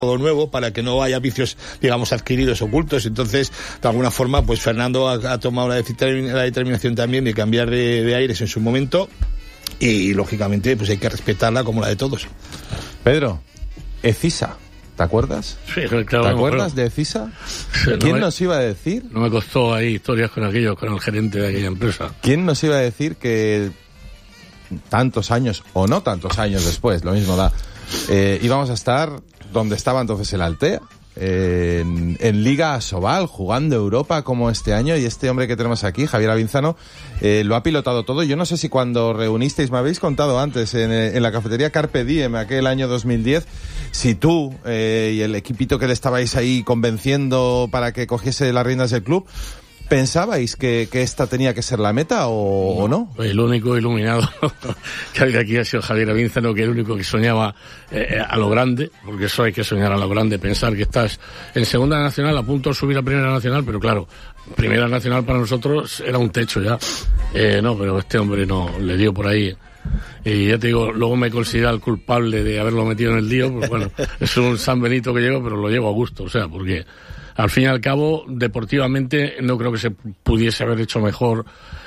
todo nuevo para que no haya vicios, digamos, adquiridos ocultos. Entonces, de alguna forma, pues Fernando ha tomado la determinación también de cambiar de aires en su momento y lógicamente pues hay que respetarla como la de todos. Pedro, Ecisa, ¿te acuerdas? Sí, claro. ¿Te acuerdas de Ecisa? Sí, ¿Quién nos iba a decir? No me costó ahí historias con el gerente de aquella empresa. ¿Quién nos iba a decir que tantos años, o no tantos años después, lo mismo da, íbamos a estar donde estaba entonces el Altea, en Liga Asobal, jugando Europa como este año, y este hombre que tenemos aquí, Javier Avinzano, lo ha pilotado todo. Yo no sé si cuando reunisteis, me habéis contado antes, en la cafetería Carpe Diem, aquel año 2010, si tú y el equipito que le estabais ahí convenciendo para que cogiese las riendas del club, ¿pensabais que esta tenía que ser la meta o no? El único iluminado que había aquí ha sido Javier Avinzano, que es el único que soñaba a lo grande, porque eso hay que soñar a lo grande, pensar que estás en Segunda Nacional a punto de subir a Primera Nacional, pero claro, Primera Nacional para nosotros era un techo ya. No, pero este hombre no, le dio por ahí. Y ya te digo, luego me considera el culpable de haberlo metido en el lío, pues bueno, es un San Benito que llevo, pero lo llevo a gusto, o sea, porque al fin y al cabo, deportivamente, no creo que se pudiese haber hecho mejor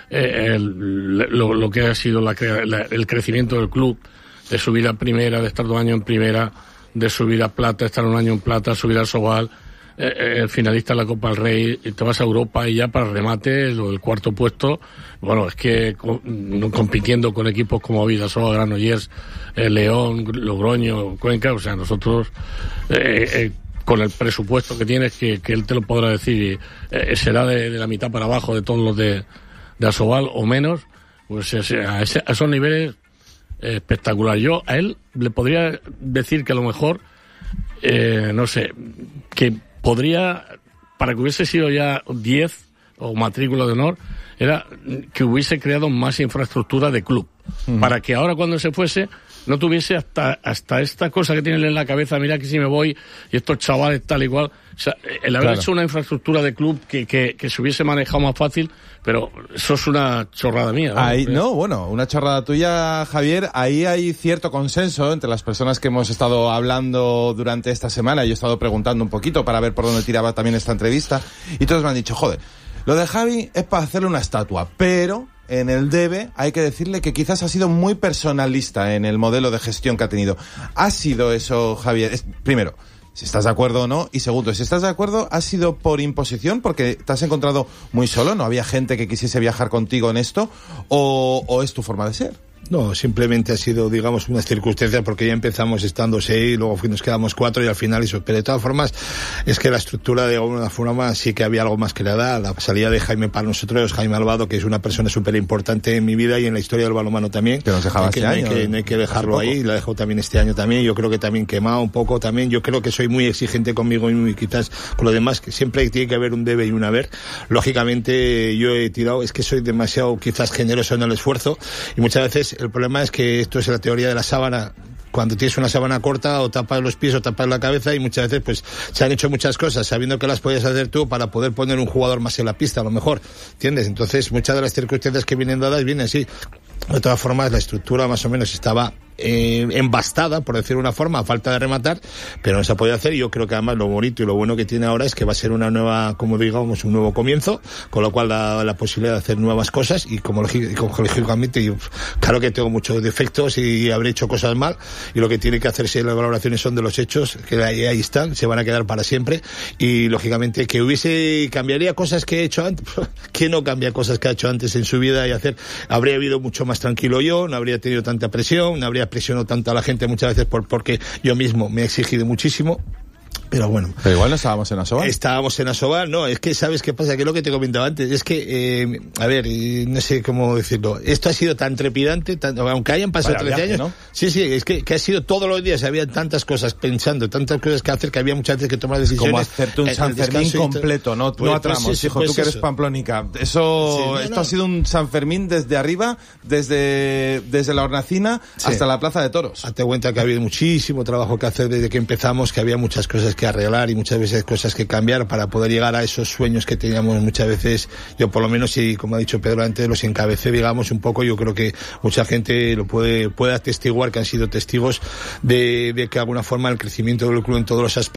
lo que ha sido el crecimiento del club, de subir a Primera, de estar 2 años en Primera, de subir a Plata, estar 1 año en Plata, subir a Sobal, el finalista de la Copa del Rey, y te vas a Europa y ya para remate, lo del 4º puesto, bueno, es que compitiendo con equipos como Vidasoa, Granollers, León, Logroño, Cuenca, o sea, nosotros con el presupuesto que tienes, que él te lo podrá decir, será de la mitad para abajo de todos los de Asobal o menos, pues a esos niveles espectacular. Yo a él le podría decir que a lo mejor, no sé, que podría, para que hubiese sido ya 10 o matrícula de honor, era que hubiese creado más infraestructura de club, para que ahora cuando se fuese no tuviese hasta esta cosa que tienen en la cabeza, mira que si me voy y estos chavales tal y cual. O sea, el haber hecho una infraestructura de club que se hubiese manejado más fácil, pero eso es una chorrada mía. Ahí, una chorrada tuya, Javier. Ahí hay cierto consenso entre las personas que hemos estado hablando durante esta semana. Yo he estado preguntando un poquito para ver por dónde tiraba también esta entrevista, y todos me han dicho, joder, lo de Javi es para hacerle una estatua, pero en el debe hay que decirle que quizás ha sido muy personalista en el modelo de gestión que ha tenido. ¿Ha sido eso, Javier? Primero, si estás de acuerdo o no, y segundo, si estás de acuerdo, ¿ha sido por imposición porque te has encontrado muy solo, no había gente que quisiese viajar contigo en esto, o es tu forma de ser? No, simplemente ha sido, digamos, unas circunstancias, porque ya empezamos estando 6, luego nos quedamos 4 y al final eso. Pero de todas formas, es que la estructura de alguna forma sí que había algo más que le da. La salida de Jaime para nosotros, Jaime Albado, que es una persona súper importante en mi vida y en la historia del balonmano también. Que nos dejaba este año. No hay que dejarlo ahí, la dejó también este año también. Yo creo que también quemado un poco también. Yo creo que soy muy exigente conmigo y quizás con lo demás, que siempre tiene que haber un debe y un haber. Lógicamente, yo he tirado, es que soy demasiado quizás generoso en el esfuerzo, y muchas veces el problema es que esto es la teoría de la sábana. Cuando tienes una sábana corta, o tapas los pies o tapas la cabeza, y muchas veces pues se han hecho muchas cosas sabiendo que las podías hacer tú para poder poner un jugador más en la pista, a lo mejor, ¿entiendes? Entonces muchas de las circunstancias que vienen dadas vienen así. De todas formas, la estructura más o menos estaba embastada, por decir una forma, a falta de rematar, pero no se ha podido hacer. Y yo creo que además lo bonito y lo bueno que tiene ahora es que va a ser una nueva, como digamos, un nuevo comienzo, con lo cual la posibilidad de hacer nuevas cosas, y como lógicamente yo, claro que tengo muchos defectos y habré hecho cosas mal, y lo que tiene que hacerse las valoraciones son de los hechos, que ahí están, se van a quedar para siempre. Y lógicamente que cambiaría cosas que he hecho antes. ¿Quién no cambia cosas que ha hecho antes en su vida? Y habría habido mucho más tranquilo yo, no habría tenido tanta presión, no habría presionado tanto a la gente muchas veces porque yo mismo me he exigido muchísimo. Pero bueno. Pero igual no estábamos en Asobal. Estábamos en Asobal, no, es que ¿sabes qué pasa? Que es lo que te comentaba antes, es que, a ver, no sé cómo decirlo, esto ha sido tan trepidante, aunque hayan pasado 13 años, ¿no? Sí, es que ha sido todos los días, había tantas cosas pensando, tantas cosas que hacer, que había muchas veces que tomar decisiones. Como hacerte un San Fermín completo, no a tramos, hijo, tú que eres pamplónica. Esto ha sido un San Fermín desde arriba, desde la Hornacina hasta la Plaza de Toros. Hazte cuenta que ha habido muchísimo trabajo que hacer desde que empezamos, que había muchas cosas que que arreglar y muchas veces cosas que cambiar para poder llegar a esos sueños que teníamos muchas veces. Yo por lo menos, y como ha dicho Pedro antes, los encabecé, digamos, un poco. Yo creo que mucha gente lo puede atestiguar, que han sido testigos de que de alguna forma el crecimiento del club en todos los aspectos